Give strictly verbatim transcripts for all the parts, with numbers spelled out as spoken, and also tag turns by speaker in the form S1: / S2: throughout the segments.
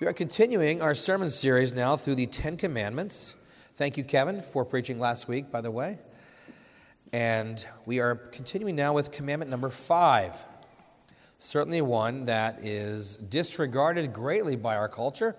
S1: We are continuing our sermon series now through the Ten Commandments. Thank you, Kevin, for preaching last week, by the way. And we are continuing now with commandment number five. Certainly one that is disregarded greatly by our culture,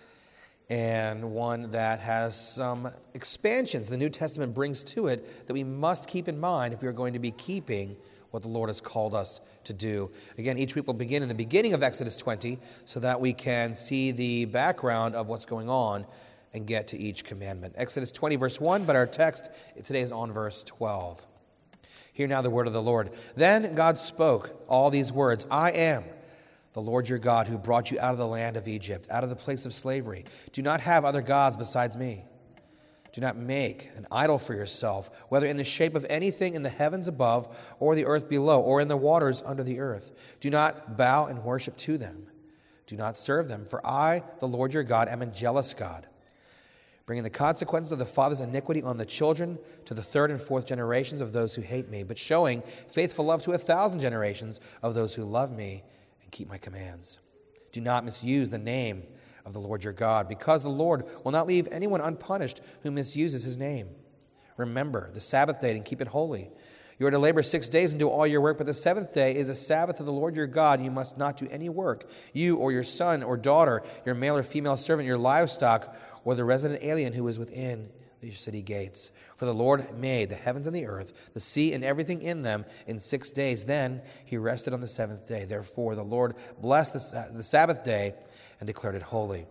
S1: and one that has some expansions the New Testament brings to it that we must keep in mind if we are going to be keeping what the Lord has called us to do. Again, each week will begin in the beginning of Exodus twenty so that we can see the background of what's going on and get to each commandment. Exodus twenty, verse one, but our text today is on verse twelve. Hear now the word of the Lord. Then God spoke all these words, I am the Lord your God who brought you out of the land of Egypt, out of the place of slavery. Do not have other gods besides me. Do not make an idol for yourself, whether in the shape of anything in the heavens above, or the earth below, or in the waters under the earth. Do not bow and worship to them. Do not serve them, for I, the Lord your God, am a jealous God, bringing the consequences of the father's iniquity on the children to the third and fourth generations of those who hate me, but showing faithful love to a thousand generations of those who love me and keep my commands. Do not misuse the name of the Lord your God, because the Lord will not leave anyone unpunished who misuses his name. Remember the Sabbath day and keep it holy. You are to labor six days and do all your work, but the seventh day is a Sabbath of the Lord your God. You must not do any work, you or your son or daughter, your male or female servant, your livestock, or the resident alien who is within your city gates. For the Lord made the heavens and the earth, the sea and everything in them in six days. Then he rested on the seventh day. Therefore the Lord blessed the Sabbath day and declared it holy.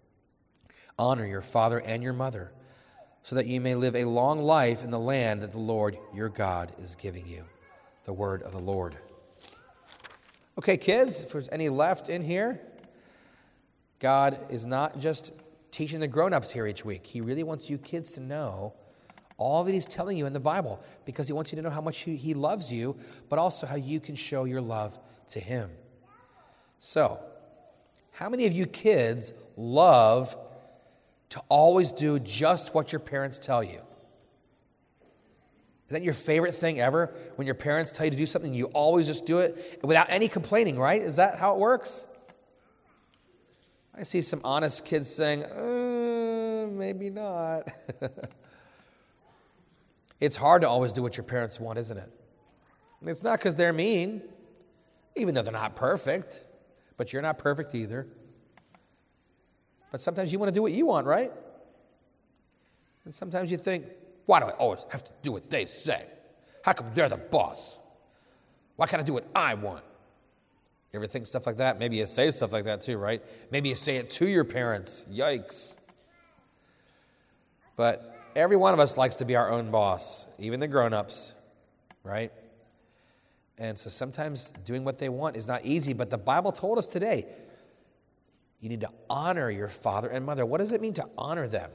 S1: Honor your father and your mother, so that you may live a long life in the land that the Lord your God is giving you. The word of the Lord. Okay, kids, if there's any left in here, God is not just teaching the grown-ups here each week. He really wants you kids to know all that he's telling you in the Bible, because he wants you to know how much he, he loves you, but also how you can show your love to him. So, how many of you kids love to always do just what your parents tell you? Is that your favorite thing ever? When your parents tell you to do something, you always just do it without any complaining, right? Is that how it works? I see some honest kids saying, uh, maybe not. It's hard to always do what your parents want, isn't it? It's not because they're mean, even though they're not perfect, but you're not perfect either. But sometimes you want to do what you want, right? And sometimes you think, why do I always have to do what they say? How come they're the boss? Why can't I do what I want? You ever think stuff like that? Maybe you say stuff like that too, right? Maybe you say it to your parents. Yikes. But every one of us likes to be our own boss, even the grown-ups, right? And so sometimes doing what they want is not easy, but the Bible told us today, you need to honor your father and mother. What does it mean to honor them?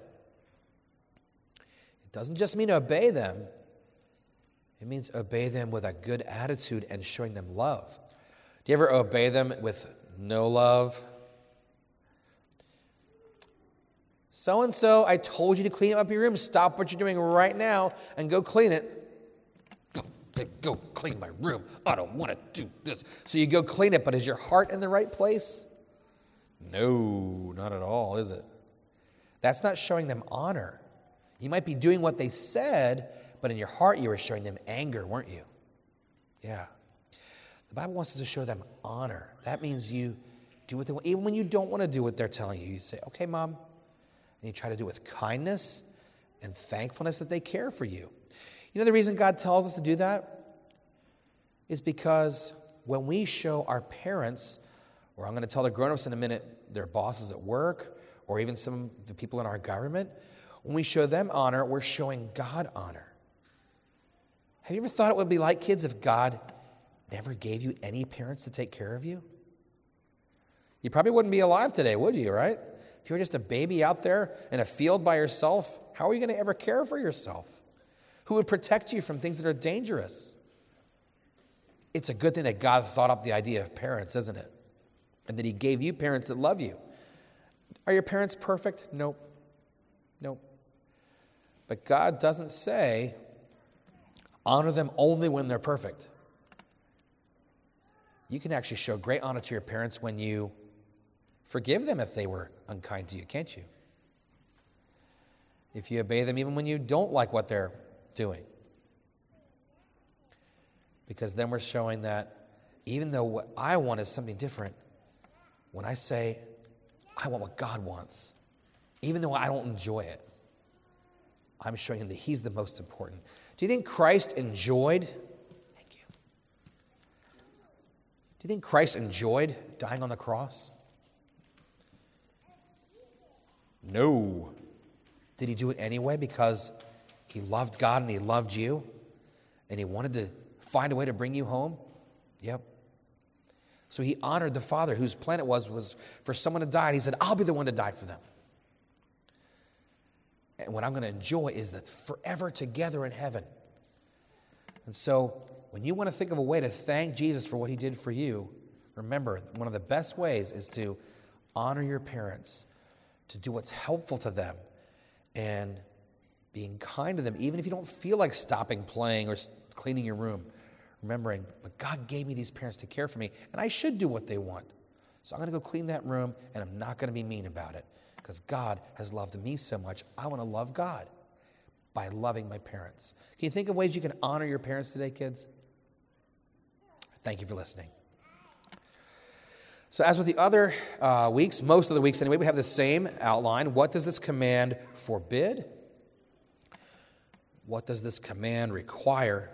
S1: It doesn't just mean obey them. It means obey them with a good attitude and showing them love. Do you ever obey them with no love? So-and-so, I told you to clean up your room. Stop what you're doing right now and go clean it. Go, go clean my room. I don't want to do this. So you go clean it, but is your heart in the right place? No, not at all, is it? That's not showing them honor. You might be doing what they said, but in your heart you were showing them anger, weren't you? Yeah. The Bible wants us to show them honor. That means you do what they want. Even when you don't want to do what they're telling you, you say, okay, Mom. And you try to do it with kindness and thankfulness that they care for you. You know the reason God tells us to do that is because when we show our parents, or I'm going to tell the grown-ups in a minute, their bosses at work, or even some of the people in our government, when we show them honor, we're showing God honor. Have you ever thought it would be like, kids, if God never gave you any parents to take care of you? You probably wouldn't be alive today, would you, right? If you were just a baby out there in a field by yourself, how are you going to ever care for yourself? Who would protect you from things that are dangerous? It's a good thing that God thought up the idea of parents, isn't it? And that he gave you parents that love you. Are your parents perfect? Nope. Nope. But God doesn't say, honor them only when they're perfect. You can actually show great honor to your parents when you Forgive them if they were unkind to you, can't you? If you obey them even when you don't like what they're doing. Because then we're showing that even though what I want is something different, when I say, I want what God wants, even though I don't enjoy it, I'm showing him that he's the most important. Do you think Christ enjoyed? Thank you. Do you think Christ enjoyed dying on the cross? No. Did he do it anyway because he loved God and he loved you and he wanted to find a way to bring you home? Yep. So he honored the Father whose plan it was, was for someone to die. And he said, I'll be the one to die for them. And what I'm going to enjoy is that forever together in heaven. And so when you want to think of a way to thank Jesus for what he did for you, remember, one of the best ways is to honor your parents, to do what's helpful to them, and being kind to them, even if you don't feel like stopping playing or cleaning your room. Remembering, but God gave me these parents to care for me, and I should do what they want. So I'm going to go clean that room, and I'm not going to be mean about it, because God has loved me so much. I want to love God by loving my parents. Can you think of ways you can honor your parents today, kids? Thank you for listening. So as with the other uh, weeks, most of the weeks anyway, we have the same outline. What does this command forbid? What does this command require?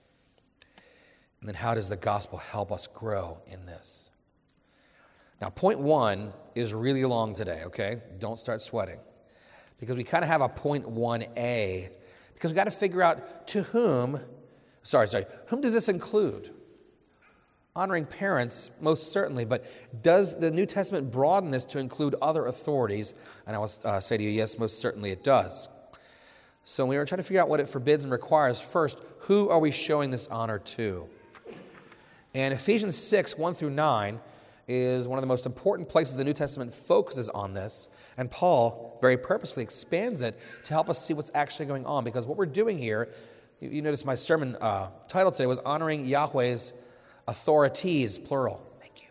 S1: And then how does the gospel help us grow in this? Now, point one is really long today, okay? Don't start sweating. Because we kind of have a point one A. Because we've got to figure out to whom, sorry, sorry, whom does this include? Honoring parents, most certainly, but does the New Testament broaden this to include other authorities? And I will uh, say to you, yes, most certainly it does. So we were trying to figure out what it forbids and requires. First, who are we showing this honor to? And Ephesians six, one through nine is one of the most important places the New Testament focuses on this. And Paul very purposefully expands it to help us see what's actually going on. Because what we're doing here, you, you notice my sermon uh, title today was Honoring Yahweh's Authorities, plural. Thank you.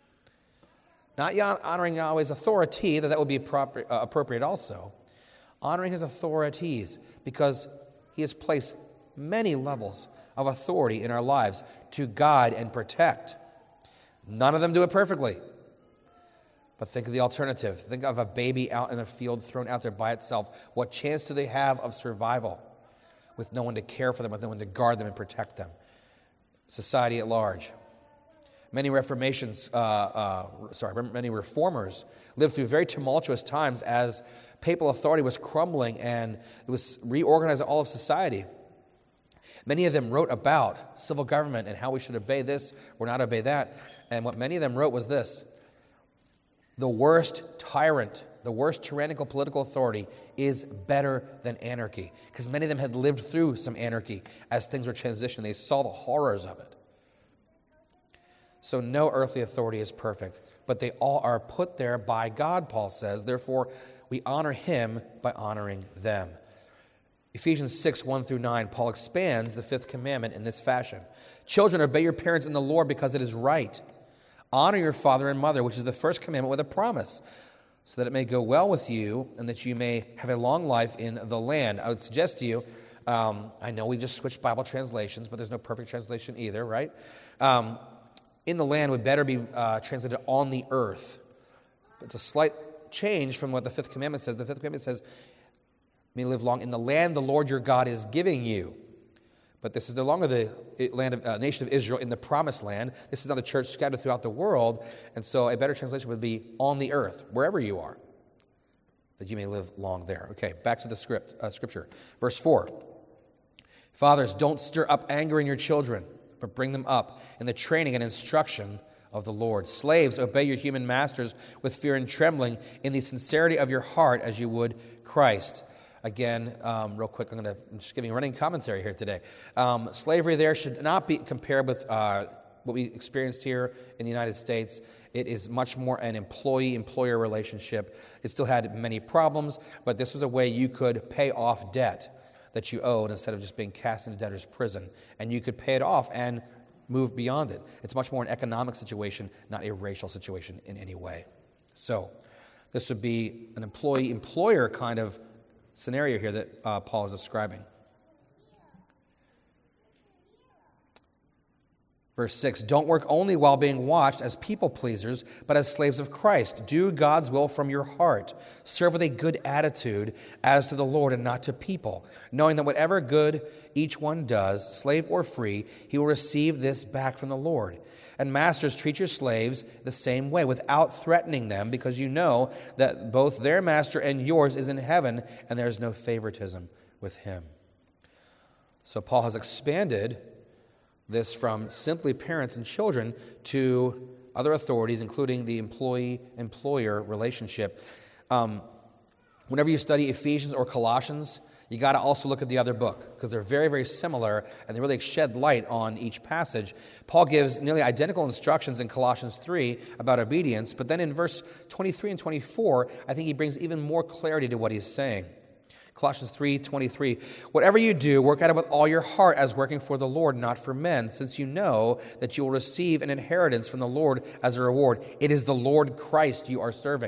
S1: Not Yah- honoring Yahweh's authority, that that would be appropriate, uh, appropriate also. Honoring his authorities, because he has placed many levels of authority in our lives to guide and protect. None of them do it perfectly. But think of the alternative. Think of a baby out in a field thrown out there by itself. What chance do they have of survival with no one to care for them, with no one to guard them and protect them? Society at large. Many reformations, uh, uh, sorry, many reformers lived through very tumultuous times as papal authority was crumbling and it was reorganizing all of society. Many of them wrote about civil government and how we should obey this or not obey that. And what many of them wrote was this: the worst tyrant, the worst tyrannical political authority is better than anarchy. Because many of them had lived through some anarchy as things were transitioning. They saw the horrors of it. So no earthly authority is perfect, but they all are put there by God, Paul says. Therefore, we honor him by honoring them. Ephesians six, one through nine, Paul expands the fifth commandment in this fashion. Children, obey your parents in the Lord because it is right. Honor your father and mother, which is the first commandment with a promise, so that it may go well with you and that you may have a long life in the land. I would suggest to you, um, I know we just switched Bible translations, but there's no perfect translation either, right? Um, in the land would better be uh, translated on the earth. It's a slight change from what the fifth commandment says. The fifth commandment says, may live long in the land the Lord your God is giving you. But this is no longer the land of, uh, nation of Israel in the promised land. This is now the church scattered throughout the world. And so a better translation would be on the earth, wherever you are, that you may live long there. Okay, back to the script, uh, scripture. Verse four. Fathers, don't stir up anger in your children, but bring them up in the training and instruction of the Lord. Slaves, obey your human masters with fear and trembling in the sincerity of your heart as you would Christ. Again, um, real quick, I'm going to I'm just giving a running commentary here today. Um, slavery there should not be compared with uh, what we experienced here in the United States. It is much more an employee-employer relationship. It still had many problems, but this was a way you could pay off debt that you owed instead of just being cast into debtor's prison. And you could pay it off and move beyond it. It's much more an economic situation, not a racial situation in any way. So this would be an employee-employer kind of scenario here that uh, Paul is describing. Verse six, don't work only while being watched as people pleasers, but as slaves of Christ. Do God's will from your heart. Serve with a good attitude as to the Lord and not to people, knowing that whatever good each one does, slave or free, he will receive this back from the Lord. And masters, treat your slaves the same way, without threatening them, because you know that both their master and yours is in heaven, and there is no favoritism with him. So Paul has expanded this from simply parents and children to other authorities, including the employee-employer relationship. Um, whenever you study Ephesians or Colossians, you got to also look at the other book, because they're very, very similar, and they really shed light on each passage. Paul gives nearly identical instructions in Colossians three about obedience, but then in verse twenty-three and twenty-four, I think he brings even more clarity to what he's saying. Colossians three twenty-three, whatever you do, work at it with all your heart as working for the Lord, not for men, since you know that you will receive an inheritance from the Lord as a reward. It is the Lord Christ you are serving.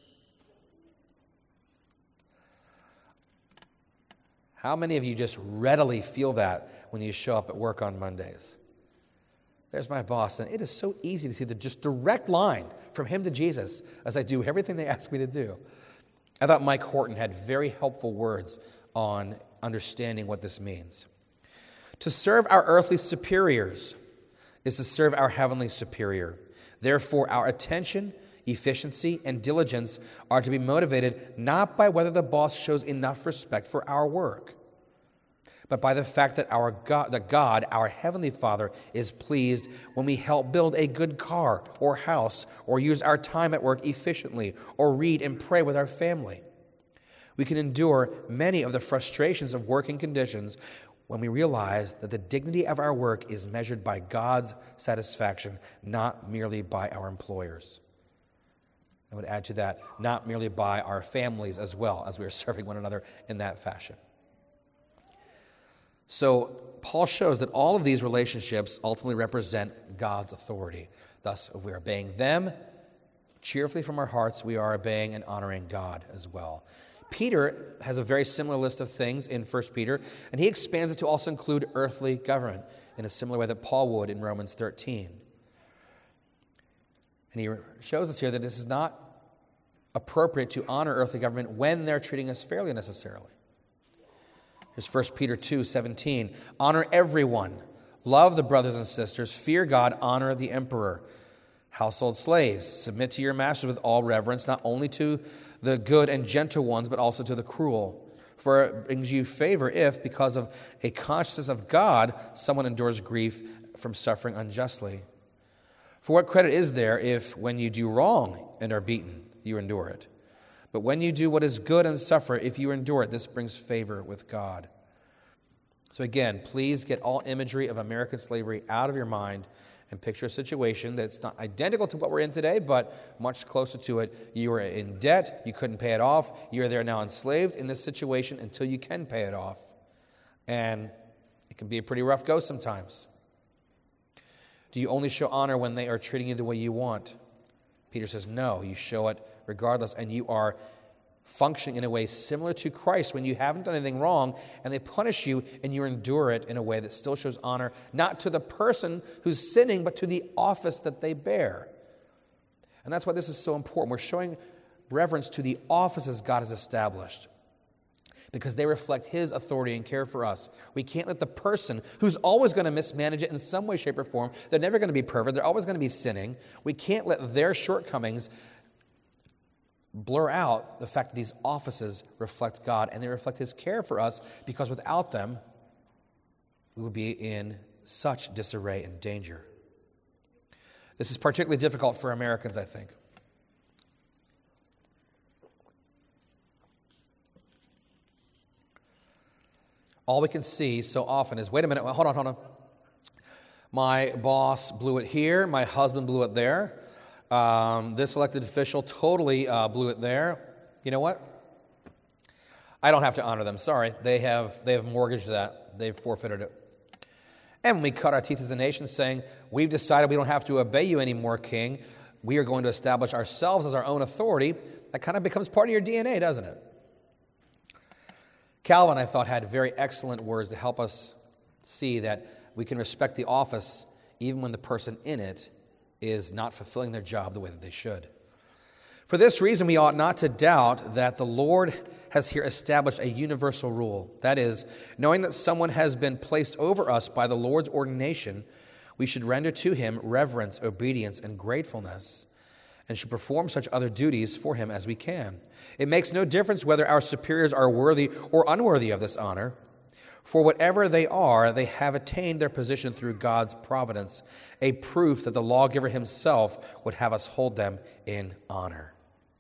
S1: How many of you just readily feel that when you show up at work on Mondays? There's my boss, and it is so easy to see the just direct line from him to Jesus as I do everything they ask me to do. I thought Mike Horton had very helpful words on understanding what this means. To serve our earthly superiors is to serve our heavenly superior. Therefore, our attention, efficiency, and diligence are to be motivated not by whether the boss shows enough respect for our work, but by the fact that our God, that God, our Heavenly Father, is pleased when we help build a good car or house, or use our time at work efficiently, or read and pray with our family. We can endure many of the frustrations of working conditions when we realize that the dignity of our work is measured by God's satisfaction, not merely by our employers. I would add to that, not merely by our families as well, as we are serving one another in that fashion. So Paul shows that all of these relationships ultimately represent God's authority. Thus, if we are obeying them cheerfully from our hearts, we are obeying and honoring God as well. Peter has a very similar list of things in First Peter, and he expands it to also include earthly government in a similar way that Paul would in Romans thirteen. And he shows us here that this is not appropriate to honor earthly government when they're treating us fairly necessarily. Here's First Peter two seventeen. Honor everyone. Love the brothers and sisters. Fear God. Honor the emperor. Household slaves, submit to your masters with all reverence, not only to the good and gentle ones, but also to the cruel. For it brings you favor if, because of a consciousness of God, someone endures grief from suffering unjustly. For what credit is there if, when you do wrong and are beaten, you endure it? But when you do what is good and suffer, if you endure it, this brings favor with God. So again, please get all imagery of American slavery out of your mind and picture a situation that's not identical to what we're in today, but much closer to it. You were in debt, you couldn't pay it off, you're there now enslaved in this situation until you can pay it off. And it can be a pretty rough go sometimes. Do you only show honor when they are treating you the way you want? Peter says, no, you show it regardless, and you are functioning in a way similar to Christ when you haven't done anything wrong, and they punish you, and you endure it in a way that still shows honor, not to the person who's sinning, but to the office that they bear. And that's why this is so important. We're showing reverence to the offices God has established, because they reflect His authority and care for us. We can't let the person who's always going to mismanage it in some way, shape, or form, they're never going to be perfect, they're always going to be sinning, we can't let their shortcomings blur out the fact that these offices reflect God and they reflect His care for us, because without them, we would be in such disarray and danger. This is particularly difficult for Americans, I think. All we can see so often is, wait a minute, hold on, hold on. My boss blew it here, my husband blew it there. Um, this elected official totally uh, blew it there. You know what? I don't have to honor them. Sorry. They have they have mortgaged that. They've forfeited it. And when we cut our teeth as a nation saying, we've decided we don't have to obey you anymore, King. we are going to establish ourselves as our own authority, that kind of becomes part of your D N A, doesn't it? Calvin, I thought, had very excellent words to help us see that we can respect the office even when the person in it is not fulfilling their job the way that they should. For this reason, we ought not to doubt that the Lord has here established a universal rule. That is, knowing that someone has been placed over us by the Lord's ordination, we should render to him reverence, obedience, and gratefulness, and should perform such other duties for him as we can. It makes no difference whether our superiors are worthy or unworthy of this honor. For whatever they are, they have attained their position through God's providence, a proof that the lawgiver himself would have us hold them in honor.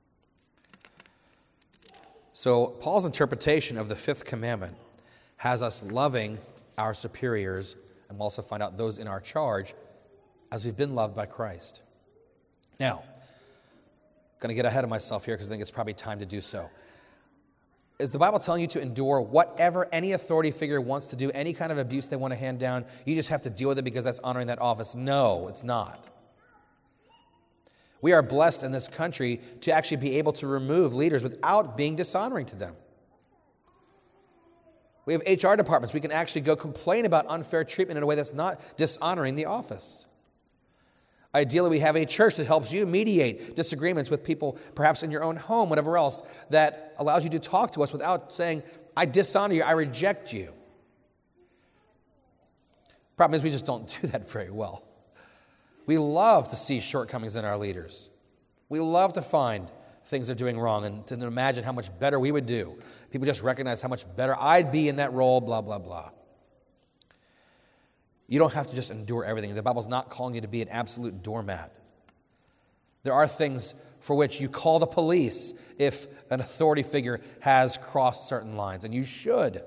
S1: So Paul's interpretation of the fifth commandment has us loving our superiors, and we'll also find out those in our charge, as we've been loved by Christ. Now, I'm going to get ahead of myself here because I think it's probably time to do so. Is the Bible telling you to endure whatever any authority figure wants to do, any kind of abuse they want to hand down? You just have to deal with it because that's honoring that office? No, it's not. We are blessed in this country to actually be able to remove leaders without being dishonoring to them. We have H R departments. We can actually go complain about unfair treatment in a way that's not dishonoring the office. Ideally, we have a church that helps you mediate disagreements with people, perhaps in your own home, whatever else, that allows you to talk to us without saying, I dishonor you, I reject you. Problem is, we just don't do that very well. We love to see shortcomings in our leaders. We love to find things they're doing wrong and to imagine how much better we would do. People just recognize how much better I'd be in that role, blah, blah, blah. You don't have to just endure everything. The Bible's not calling you to be an absolute doormat. There are things for which you call the police if an authority figure has crossed certain lines, and you should.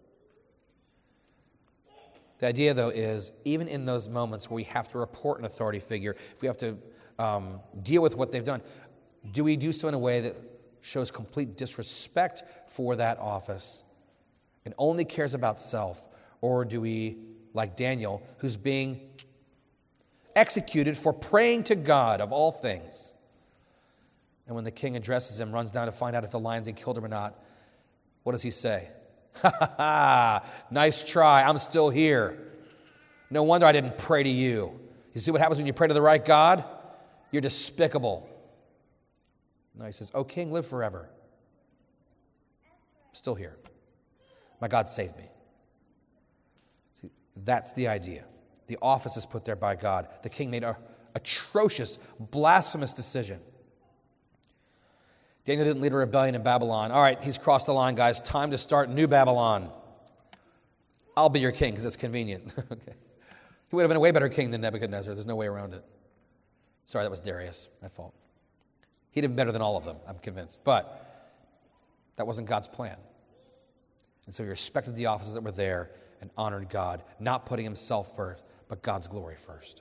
S1: The idea, though, is even in those moments where we have to report an authority figure, if we have to um, deal with what they've done, do we do so in a way that shows complete disrespect for that office and only cares about self? Or do we, like Daniel, who's being executed for praying to God of all things, and when the king addresses him, runs down to find out if the lions had killed him or not, what does he say? Ha ha ha, nice try, I'm still here. No wonder I didn't pray to you. You see what happens when you pray to the right God? You're despicable. No, he says, oh king, live forever. I'm still here. My God saved me. See, that's the idea. The office is put there by God. The king made an atrocious, blasphemous decision. Daniel didn't lead a rebellion in Babylon. All right, he's crossed the line, guys. Time to start New Babylon. I'll be your king because it's convenient. Okay. He would have been a way better king than Nebuchadnezzar. There's no way around it. Sorry, that was Darius. My fault. He'd have been better than all of them, I'm convinced. But that wasn't God's plan. And so he respected the offices that were there and honored God, not putting himself first, but God's glory first.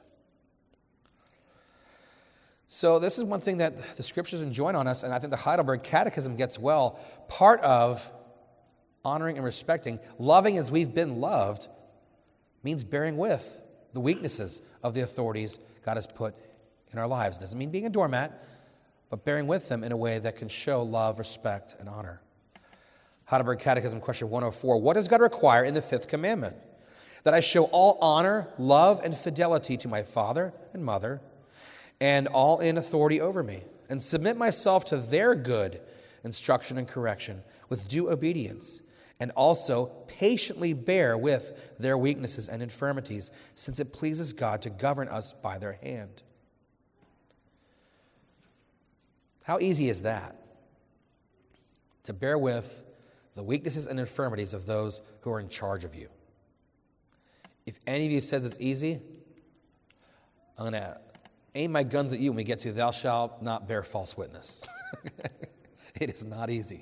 S1: So this is one thing that the Scriptures enjoin on us, and I think the Heidelberg Catechism gets well. Part of honoring and respecting, loving as we've been loved, means bearing with the weaknesses of the authorities God has put in our lives. It doesn't mean being a doormat, but bearing with them in a way that can show love, respect, and honor. Heidelberg Catechism, question one oh four. What does God require in the fifth commandment? That I show all honor, love, and fidelity to my father and mother, and all in authority over me, and submit myself to their good instruction and correction with due obedience, and also patiently bear with their weaknesses and infirmities, since it pleases God to govern us by their hand. How easy is that? To bear with the weaknesses and infirmities of those who are in charge of you. If any of you says it's easy, I'm going to aim my guns at you when we get to thou shalt not bear false witness. It is not easy.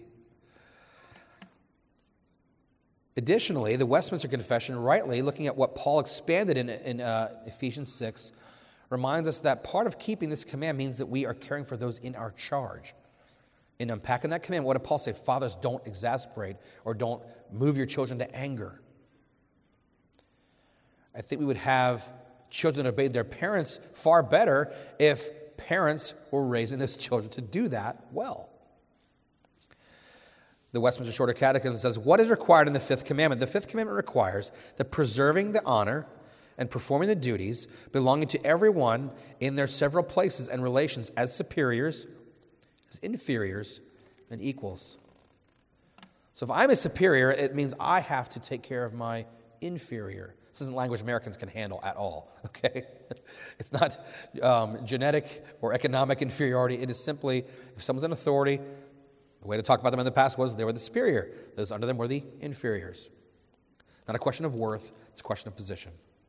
S1: Additionally, the Westminster Confession, rightly looking at what Paul expanded in, in uh, Ephesians six, reminds us that part of keeping this command means that we are caring for those in our charge. In unpacking that command, what did Paul say? Fathers, don't exasperate or don't move your children to anger. I think we would have children obeyed their parents far better if parents were raising those children to do that well. The Westminster Shorter Catechism says, what is required in the fifth commandment? The fifth commandment requires that preserving the honor and performing the duties belonging to everyone in their several places and relations as superiors, as inferiors, and equals. So if I'm a superior, it means I have to take care of my inferior. This isn't language Americans can handle at all, okay? It's not um, genetic or economic inferiority. It is simply, if someone's in authority, the way to talk about them in the past was they were the superior. Those under them were the inferiors. Not a question of worth, it's a question of position.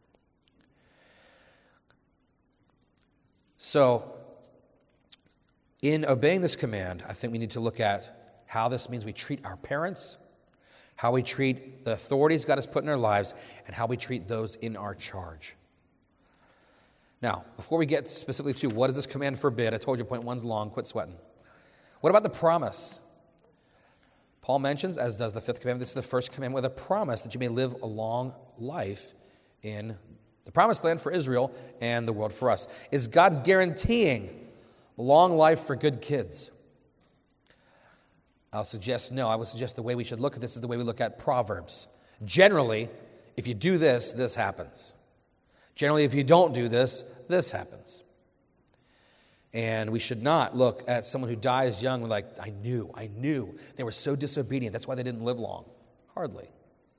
S1: So, in obeying this command, I think we need to look at how this means we treat our parents, how we treat the authorities God has put in our lives, and how we treat those in our charge. Now, before we get specifically to what does this command forbid, I told you point one's long, quit sweating. What about the promise? Paul mentions, as does the fifth commandment, this is the first commandment with a promise that you may live a long life in the promised land for Israel and the world for us. Is God guaranteeing long life for good kids? I'll suggest no. I would suggest the way we should look at this is the way we look at Proverbs. Generally, if you do this, this happens. Generally, if you don't do this, this happens. And we should not look at someone who dies young and like, I knew, I knew. They were so disobedient. That's why they didn't live long. Hardly.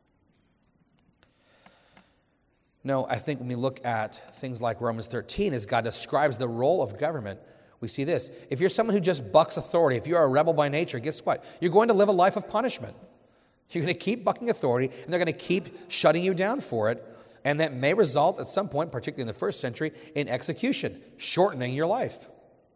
S1: No, I think when we look at things like Romans thirteen, as God describes the role of government, we see this. If you're someone who just bucks authority, if you're a rebel by nature, guess what? You're going to live a life of punishment. You're going to keep bucking authority, and they're going to keep shutting you down for it. And that may result at some point, particularly in the first century, in execution, shortening your life.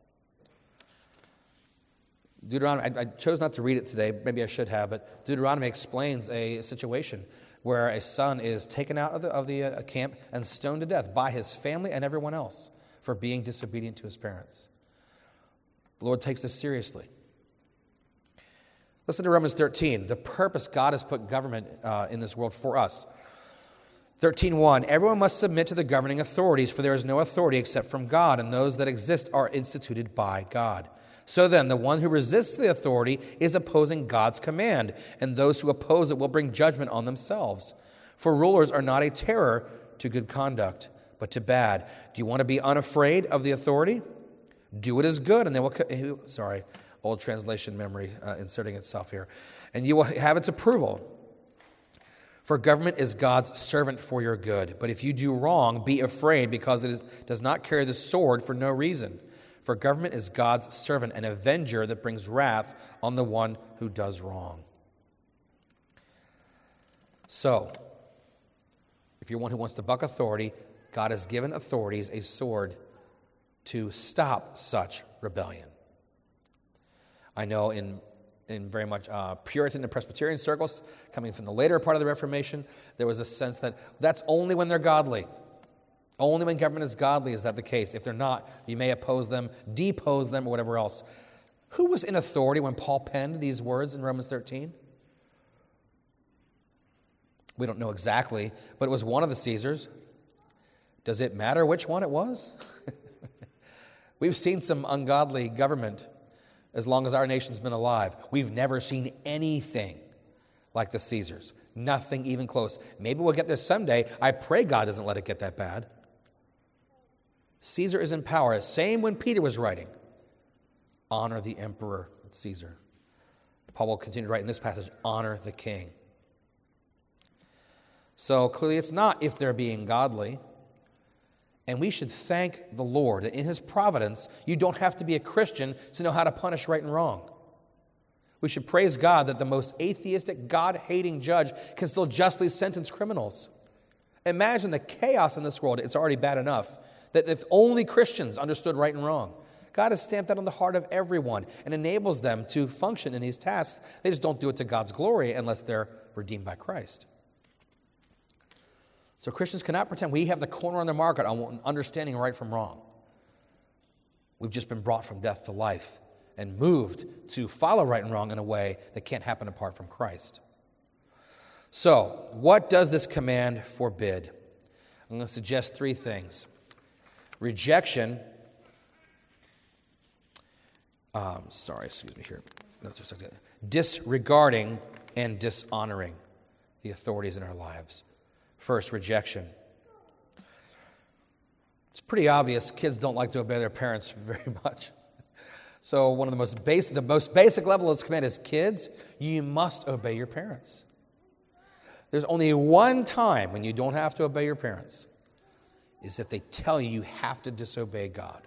S1: Deuteronomy, I, I chose not to read it today, maybe I should have, but Deuteronomy explains a situation where a son is taken out of the, of the uh, camp and stoned to death by his family and everyone else for being disobedient to his parents. The Lord takes this seriously. Listen to Romans thirteen, the purpose God has put government uh, in this world for us. thirteen one, everyone must submit to the governing authorities, for there is no authority except from God, and those that exist are instituted by God. So then, the one who resists the authority is opposing God's command, and those who oppose it will bring judgment on themselves. For rulers are not a terror to good conduct, but to bad. Do you want to be unafraid of the authority? Do what is good, and they will... Co- sorry, old translation memory uh, inserting itself here. And you will have its approval. For government is God's servant for your good. But if you do wrong, be afraid, because it is, does not carry the sword for no reason. For government is God's servant, an avenger that brings wrath on the one who does wrong. So, if you're one who wants to buck authority, God has given authorities a sword to stop such rebellion. I know in in very much uh, Puritan and Presbyterian circles, coming from the later part of the Reformation, there was a sense that that's only when they're godly. Only when government is godly is that the case. If they're not, you may oppose them, depose them, or whatever else. Who was in authority when Paul penned these words in Romans thirteen? We don't know exactly, but it was one of the Caesars. Does it matter which one it was? We've seen some ungodly government as long as our nation's been alive. We've never seen anything like the Caesars. Nothing even close. Maybe we'll get there someday. I pray God doesn't let it get that bad. Caesar is in power. Same when Peter was writing. Honor the emperor, Caesar. Paul will continue to write in this passage, honor the king. So clearly it's not if they're being godly. And we should thank the Lord that in his providence, you don't have to be a Christian to know how to punish right and wrong. We should praise God that the most atheistic, God-hating judge can still justly sentence criminals. Imagine the chaos in this world. It's already bad enough that if only Christians understood right and wrong. God has stamped that on the heart of everyone and enables them to function in these tasks. They just don't do it to God's glory unless they're redeemed by Christ. So Christians cannot pretend we have the corner on the market on understanding right from wrong. We've just been brought from death to life and moved to follow right and wrong in a way that can't happen apart from Christ. So, what does this command forbid? I'm going to suggest three things. Rejection Um, sorry, excuse me here. No, just like that. Disregarding and dishonoring the authorities in our lives. First, rejection. It's pretty obvious kids don't like to obey their parents very much. So one of the most basic, the most basic level of this command is, kids, you must obey your parents. There's only one time when you don't have to obey your parents, is if they tell you you have to disobey God.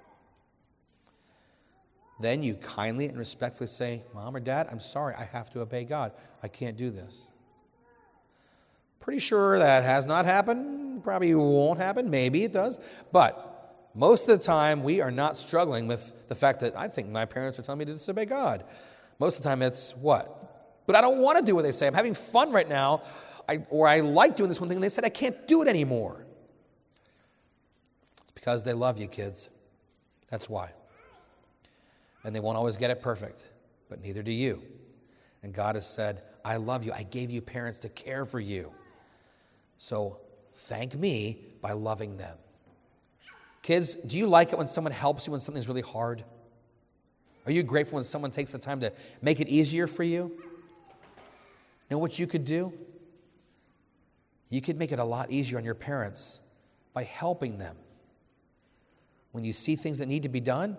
S1: Then you kindly and respectfully say, Mom or Dad, I'm sorry, I have to obey God. I can't do this. Pretty sure that has not happened. Probably won't happen. Maybe it does. But most of the time, we are not struggling with the fact that I think my parents are telling me to disobey God. Most of the time, it's what? But I don't want to do what they say. I'm having fun right now, I, or I like doing this one thing, and they said I can't do it anymore. It's because they love you, kids. That's why. And they won't always get it perfect, but neither do you. And God has said, I love you. I gave you parents to care for you. So thank me by loving them. Kids, do you like it when someone helps you when something's really hard? Are you grateful when someone takes the time to make it easier for you? You know what you could do? You could make it a lot easier on your parents by helping them. When you see things that need to be done,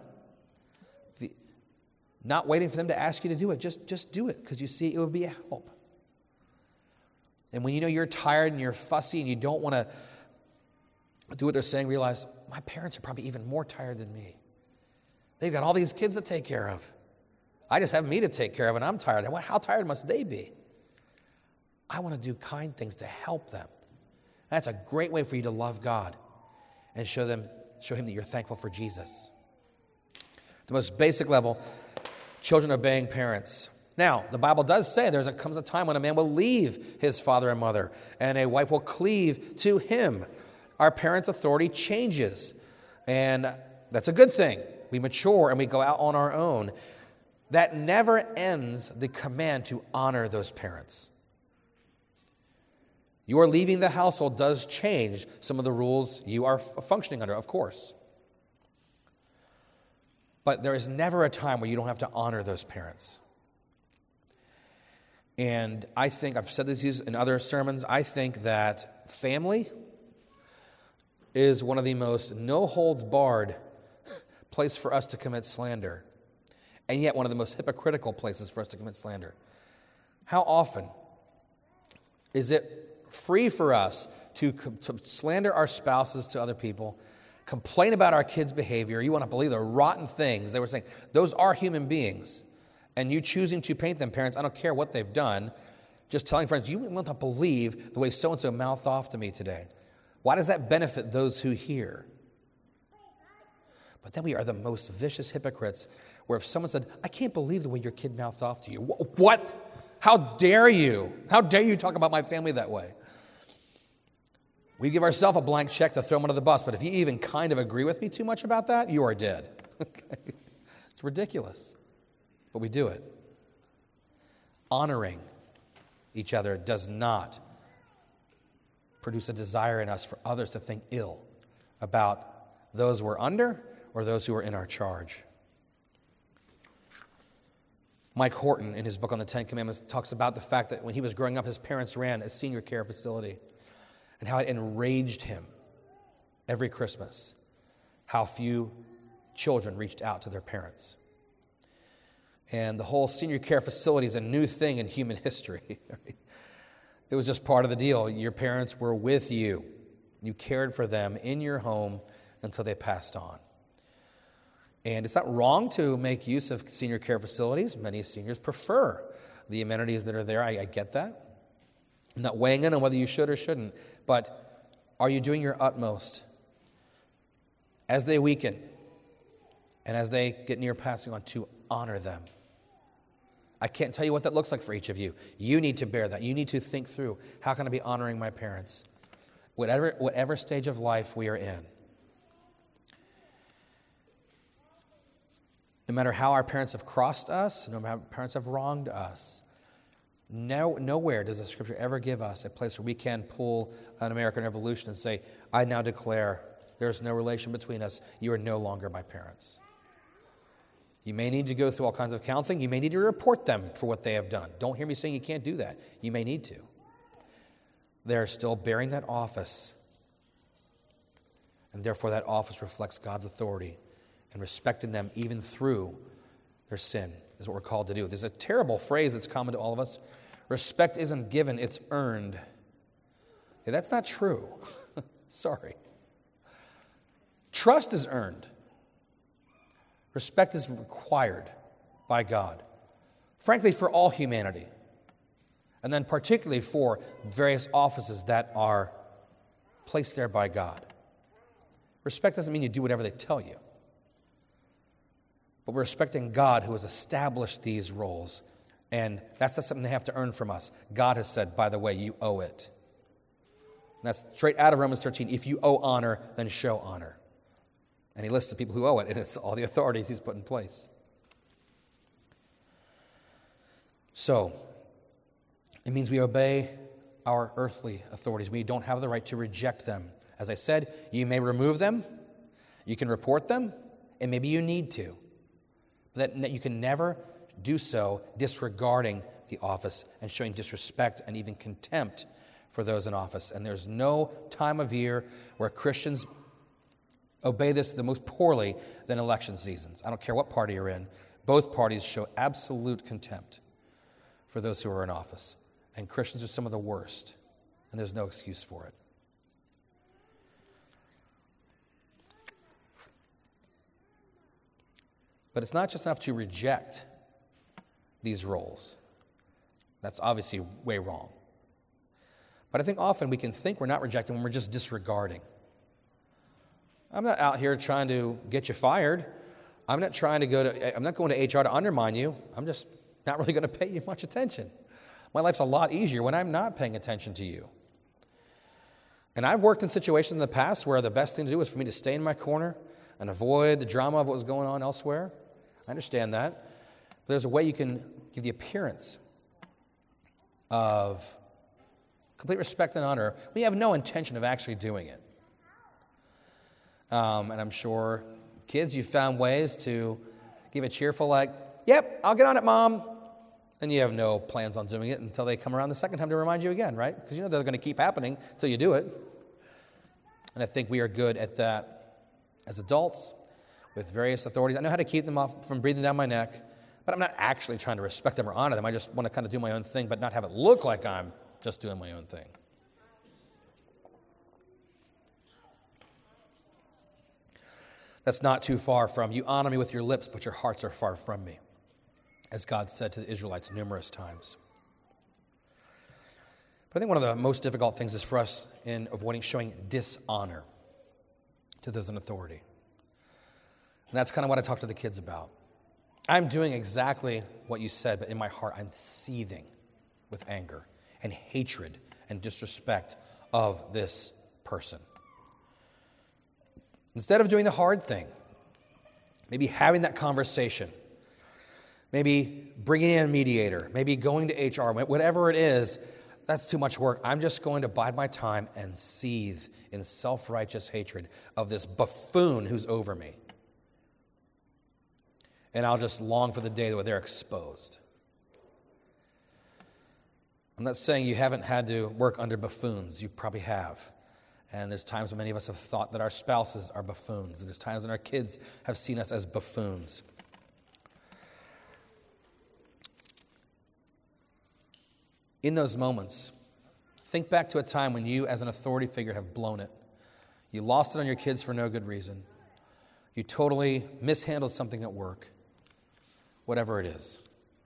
S1: not waiting for them to ask you to do it, just, just do it because you see it would be a help. And when you know you're tired and you're fussy and you don't want to do what they're saying, realize my parents are probably even more tired than me. They've got all these kids to take care of. I just have me to take care of, and I'm tired. How tired must they be? I want to do kind things to help them. That's a great way for you to love God and show them, show him that you're thankful for Jesus. The most basic level, children obeying parents. Now, the Bible does say there comes a time when a man will leave his father and mother, and a wife will cleave to him. Our parents' authority changes, and that's a good thing. We mature and we go out on our own. That never ends the command to honor those parents. Your leaving the household does change some of the rules you are functioning under, of course. But there is never a time where you don't have to honor those parents. And I think, I've said this in other sermons, I think that family is one of the most no-holds-barred place for us to commit slander, and yet one of the most hypocritical places for us to commit slander. How often is it free for us to, to slander our spouses to other people, complain about our kids' behavior? You want to believe the rotten things they were saying. Those are human beings. And you choosing to paint them, parents, I don't care what they've done, just telling friends, you want to believe the way so-and-so mouthed off to me today. Why does that benefit those who hear? But then we are the most vicious hypocrites, where if someone said, I can't believe the way your kid mouthed off to you. What? How dare you? How dare you talk about my family that way? We give ourselves a blank check to throw them under the bus, but if you even kind of agree with me too much about that, you are dead. Okay? It's ridiculous, but we do it. Honoring each other does not produce a desire in us for others to think ill about those we're under or those who are in our charge. Mike Horton, in his book on the Ten Commandments, talks about the fact that when he was growing up, his parents ran a senior care facility and how it enraged him every Christmas, how few children reached out to their parents. And the whole senior care facility is a new thing in human history. It was just part of the deal. Your parents were with you. You cared for them in your home until they passed on. And it's not wrong to make use of senior care facilities. Many seniors prefer the amenities that are there. I, I get that. I'm not weighing in on whether you should or shouldn't. But are you doing your utmost as they weaken and as they get near passing on to honor them? I can't tell you what that looks like for each of you. You need to bear that. You need to think through, how can I be honoring my parents? Whatever, whatever stage of life we are in. No matter how our parents have crossed us, no matter how our parents have wronged us, no, nowhere does the Scripture ever give us a place where we can pull an American Revolution and say, I now declare there is no relation between us. You are no longer my parents. You may need to go through all kinds of counseling. You may need to report them for what they have done. Don't hear me saying you can't do that. You may need to. They're still bearing that office. And therefore that office reflects God's authority, and respecting them even through their sin is what we're called to do. There's a terrible phrase that's common to all of us. Respect isn't given, it's earned. Yeah, that's not true. Sorry. Trust is earned. Respect is required by God. Frankly, for all humanity. And then particularly for various offices that are placed there by God. Respect doesn't mean you do whatever they tell you. But we're respecting God who has established these roles. And that's not something they have to earn from us. God has said, by the way, you owe it. And that's straight out of Romans thirteen. If you owe honor, then show honor. And he lists the people who owe it, and it's all the authorities he's put in place. So, it means we obey our earthly authorities. We don't have the right to reject them. As I said, you may remove them, you can report them, and maybe you need to. But that you can never do so disregarding the office and showing disrespect and even contempt for those in office. And there's no time of year where Christians obey this the most poorly than election seasons. I don't care what party you're in. Both parties show absolute contempt for those who are in office. And Christians are some of the worst. And there's no excuse for it. But it's not just enough to reject these roles. That's obviously way wrong. But I think often we can think we're not rejecting when we're just disregarding. I'm not out here trying to get you fired. I'm not trying to go to, I'm not going to H R to undermine you. I'm just not really going to pay you much attention. My life's a lot easier when I'm not paying attention to you. And I've worked in situations in the past where the best thing to do was for me to stay in my corner and avoid the drama of what was going on elsewhere. I understand that. But there's a way you can give the appearance of complete respect and honor when you have no intention of actually doing it. Um, and I'm sure, kids, you've found ways to give a cheerful, like, yep, I'll get on it, Mom. And you have no plans on doing it until they come around the second time to remind you again, right? Because you know they're going to keep happening until you do it. And I think we are good at that as adults with various authorities. I know how to keep them off from breathing down my neck, but I'm not actually trying to respect them or honor them. I just want to kind of do my own thing, but not have it look like I'm just doing my own thing. That's not too far from, you honor me with your lips, but your hearts are far from me, as God said to the Israelites numerous times. But I think one of the most difficult things is for us in avoiding showing dishonor to those in authority. And that's kind of what I talk to the kids about. I'm doing exactly what you said, but in my heart I'm seething with anger and hatred and disrespect of this person. Instead of doing the hard thing, maybe having that conversation, maybe bringing in a mediator, maybe going to H R, whatever it is, that's too much work. I'm just going to bide my time and seethe in self-righteous hatred of this buffoon who's over me. And I'll just long for the day where they're exposed. I'm not saying you haven't had to work under buffoons. You probably have. And there's times when many of us have thought that our spouses are buffoons. And there's times when our kids have seen us as buffoons. In those moments, think back to a time when you, as an authority figure, have blown it. You lost it on your kids for no good reason. You totally mishandled something at work. Whatever it is.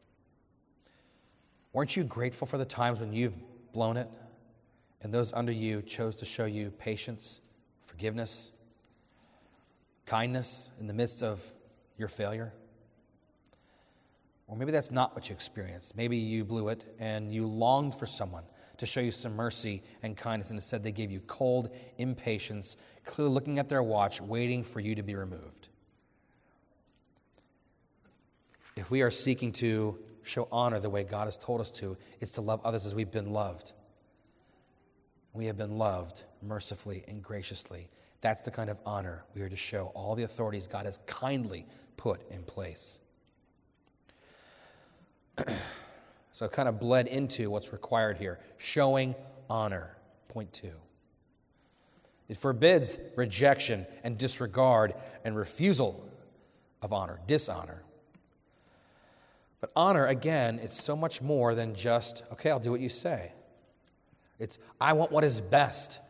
S1: Weren't you grateful for the times when you've blown it and those under you chose to show you patience, forgiveness, kindness in the midst of your failure? Or maybe that's not what you experienced. Maybe you blew it and you longed for someone to show you some mercy and kindness, and instead they gave you cold impatience, clearly looking at their watch, waiting for you to be removed. If we are seeking to show honor the way God has told us to, it's to love others as we've been loved. We have been loved mercifully and graciously. That's the kind of honor we are to show all the authorities God has kindly put in place. So it kind of bled into what's required here. Showing honor, point two. It forbids rejection and disregard and refusal of honor, dishonor. But honor, again, it's so much more than just, okay, I'll do what you say. It's, I want what is best.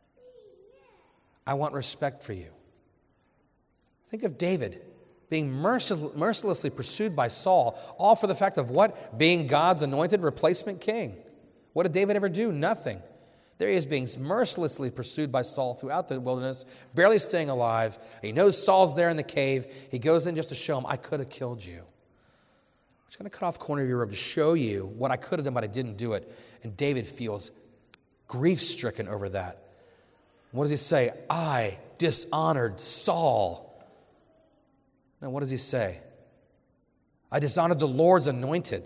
S1: I want respect for you. Think of David being mercil- mercilessly pursued by Saul, all for the fact of what? Being God's anointed replacement king. What did David ever do? Nothing. There he is being mercilessly pursued by Saul throughout the wilderness, barely staying alive. He knows Saul's there in the cave. He goes in just to show him, I could have killed you. I'm just going to cut off the corner of your robe to show you what I could have done, but I didn't do it. And David feels grief-stricken over that. What does he say? I dishonored Saul. Now, what does he say? I dishonored the Lord's anointed.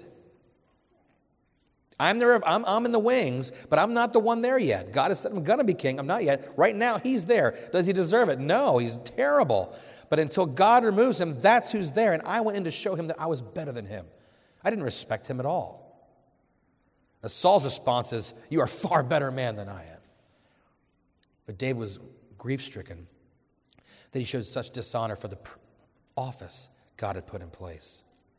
S1: I'm, there, I'm, I'm in the wings, but I'm not the one there yet. God has said I'm going to be king. I'm not yet. Right now, he's there. Does he deserve it? No, he's terrible. But until God removes him, that's who's there. And I went in to show him that I was better than him. I didn't respect him at all. As Saul's response is, you are a far better man than I am. But David was grief-stricken that he showed such dishonor for the office God had put in place.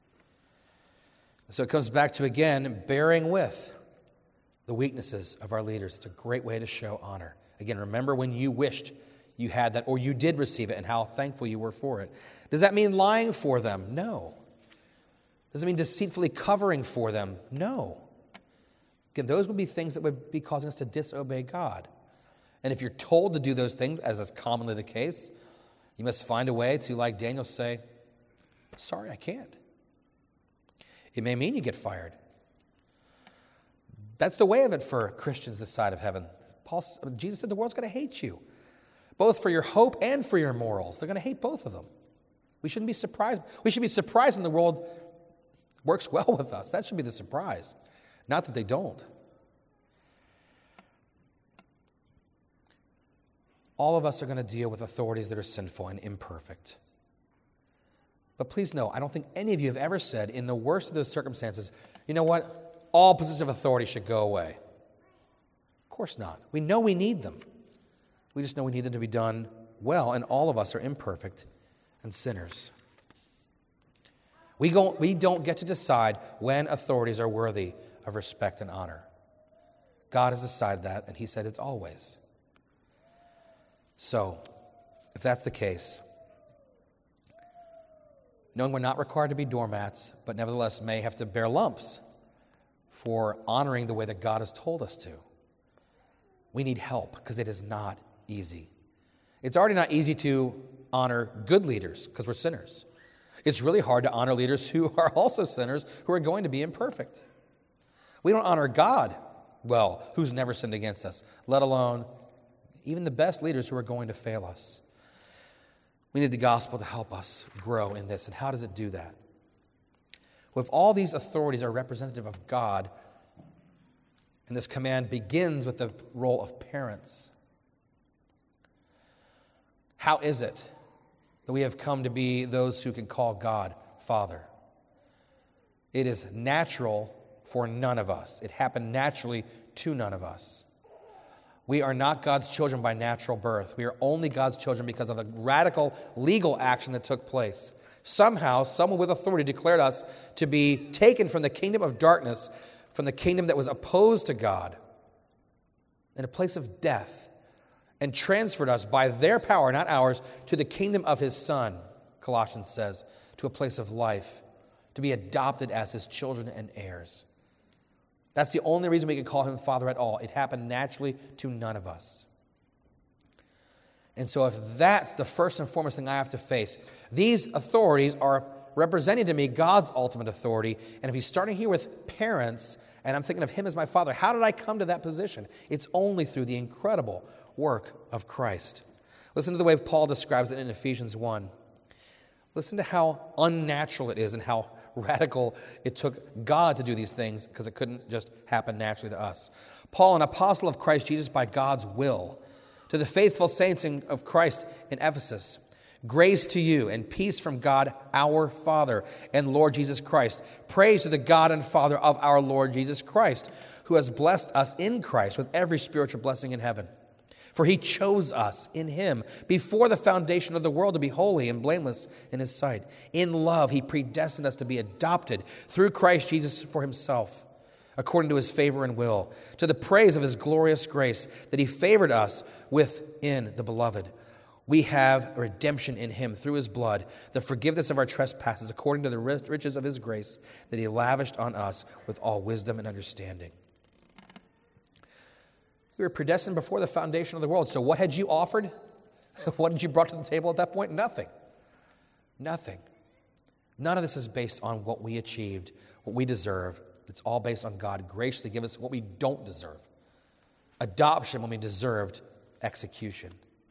S1: So it comes back to, again, bearing with the weaknesses of our leaders. It's a great way to show honor. Again, remember when you wished you had that, or you did receive it, and how thankful you were for it. Does that mean lying for them? No. Does it mean deceitfully covering for them? No. Again, those would be things that would be causing us to disobey God. And if you're told to do those things, as is commonly the case, you must find a way to, like Daniel, say, sorry, I can't. It may mean you get fired. That's the way of it for Christians this side of heaven. Paul, Jesus said the world's going to hate you, both for your hope and for your morals. They're going to hate both of them. We shouldn't be surprised. We should be surprised when the world works well with us. That should be the surprise, not that they don't. All of us are going to deal with authorities that are sinful and imperfect. But please know, I don't think any of you have ever said, in the worst of those circumstances, you know what? All positions of authority should go away. Of course not. We know we need them. We just know we need them to be done well, and all of us are imperfect and sinners. We don't, we don't get to decide when authorities are worthy of respect and honor. God has decided that, and he said it's always. So, if that's the case, knowing we're not required to be doormats, but nevertheless may have to bear lumps for honoring the way that God has told us to, we need help because it is not easy. It's already not easy to honor good leaders because we're sinners. It's really hard to honor leaders who are also sinners, who are going to be imperfect. We don't honor God well, who's never sinned against us, let alone even the best leaders who are going to fail us. We need the gospel to help us grow in this. And how does it do that? Well, if all these authorities are representative of God, and this command begins with the role of parents, how is it that we have come to be those who can call God Father? It is natural for none of us. It happened naturally to none of us. We are not God's children by natural birth. We are only God's children because of the radical legal action that took place. Somehow, someone with authority declared us to be taken from the kingdom of darkness, from the kingdom that was opposed to God, in a place of death, and transferred us by their power, not ours, to the kingdom of his Son, Colossians says, to a place of life, to be adopted as his children and heirs. That's the only reason we can call him Father at all. It happened naturally to none of us. And so if that's the first and foremost thing I have to face, these authorities are representing to me God's ultimate authority. And if he's starting here with parents, and I'm thinking of him as my father, how did I come to that position? It's only through the incredible work of Christ. Listen to the way Paul describes it in Ephesians one. Listen to how unnatural it is and how radical it took God to do these things, because it couldn't just happen naturally to us. Paul, an apostle of Christ Jesus by God's will, to the faithful saints in, of Christ in Ephesus, Grace to you and peace from God our Father and Lord Jesus Christ. Praise to the God and Father of our Lord Jesus Christ, who has blessed us in Christ with every spiritual blessing in heaven. For he chose us in him before the foundation of the world to be holy and blameless in his sight. In love, he predestined us to be adopted through Christ Jesus for himself, according to his favor and will, to the praise of his glorious grace that he favored us with in the beloved. We have redemption in him through his blood, the forgiveness of our trespasses, according to the riches of his grace that he lavished on us with all wisdom and understanding. We were predestined before the foundation of the world. So what had you offered? What had you brought to the table at that point? Nothing. Nothing. None of this is based on what we achieved, what we deserve. It's all based on God graciously giving us what we don't deserve. Adoption when we deserved execution.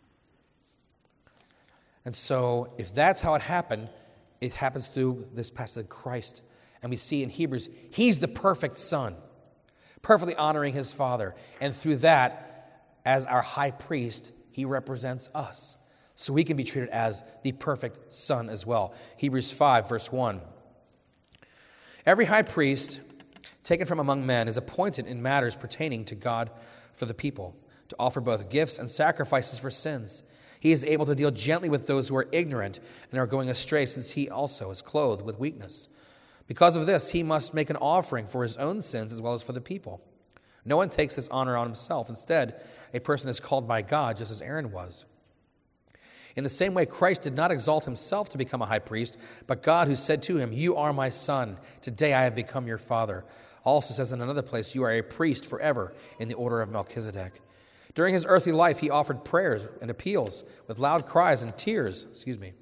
S1: And so if that's how it happened, it happens through this passage of Christ. And we see in Hebrews, he's the perfect son, perfectly honoring his Father. And through that, as our high priest, he represents us. So we can be treated as the perfect son as well. Hebrews five, verse one. Every high priest taken from among men is appointed in matters pertaining to God for the people, to offer both gifts and sacrifices for sins. He is able to deal gently with those who are ignorant and are going astray, since he also is clothed with weakness. Because of this, he must make an offering for his own sins as well as for the people. No one takes this honor on himself. Instead, a person is called by God, just as Aaron was. In the same way, Christ did not exalt himself to become a high priest, but God, who said to him, "You are my son. Today I have become your father," also says in another place, "You are a priest forever in the order of Melchizedek." During his earthly life, he offered prayers and appeals with loud cries and tears, excuse me,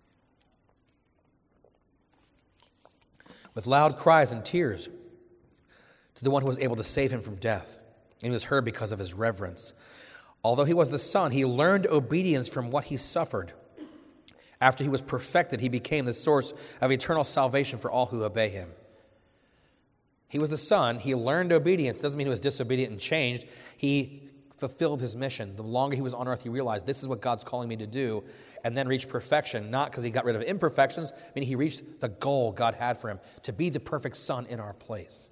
S1: with loud cries and tears to the one who was able to save him from death. And he was heard because of his reverence. Although he was the Son, he learned obedience from what he suffered. After he was perfected, he became the source of eternal salvation for all who obey him. He was the Son. He learned obedience. Doesn't mean he was disobedient and changed. He fulfilled his mission. The longer he was on earth, he realized, this is what God's calling me to do, and then reached perfection, not because he got rid of imperfections, I mean, he reached the goal God had for him, to be the perfect son in our place.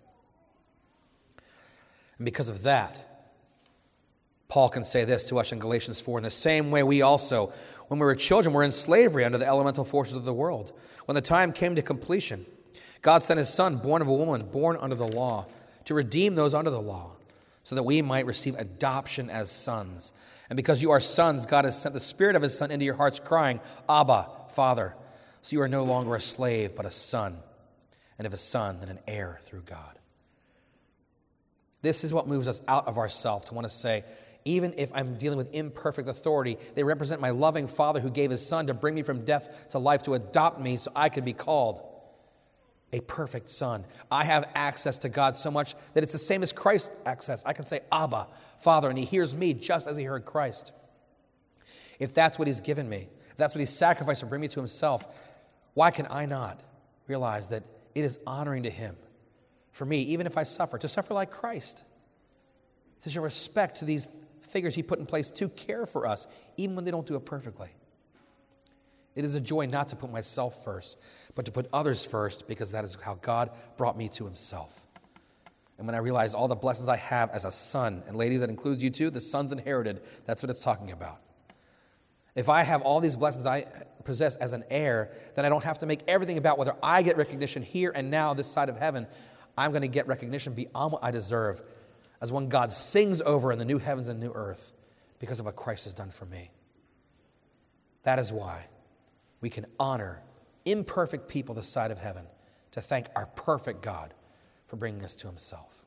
S1: And because of that, Paul can say this to us in Galatians four, in the same way we also, when we were children, were in slavery under the elemental forces of the world. When the time came to completion, God sent his Son, born of a woman, born under the law, to redeem those under the law, so that we might receive adoption as sons. And because you are sons, God has sent the Spirit of his Son into your hearts, crying, "Abba, Father." So you are no longer a slave, but a son. And if a son, then an heir through God. This is what moves us out of ourselves to want to say, even if I'm dealing with imperfect authority, they represent my loving Father who gave his Son to bring me from death to life, to adopt me so I could be called a perfect son. I have access to God so much that it's the same as Christ's access. I can say, "Abba, Father," and he hears me just as he heard Christ. If that's what he's given me, if that's what he's sacrificed to bring me to himself, why can I not realize that it is honoring to him for me, even if I suffer, to suffer like Christ, to show respect to these figures he put in place to care for us, even when they don't do it perfectly. It is a joy not to put myself first, but to put others first, because that is how God brought me to himself. And when I realize all the blessings I have as a son, and ladies, that includes you too, the son's inherited, that's what it's talking about. If I have all these blessings I possess as an heir, then I don't have to make everything about whether I get recognition here and now, this side of heaven. I'm going to get recognition beyond what I deserve, as one God sings over in the new heavens and new earth, because of what Christ has done for me. That is why we can honor imperfect people this side of heaven, to thank our perfect God for bringing us to himself.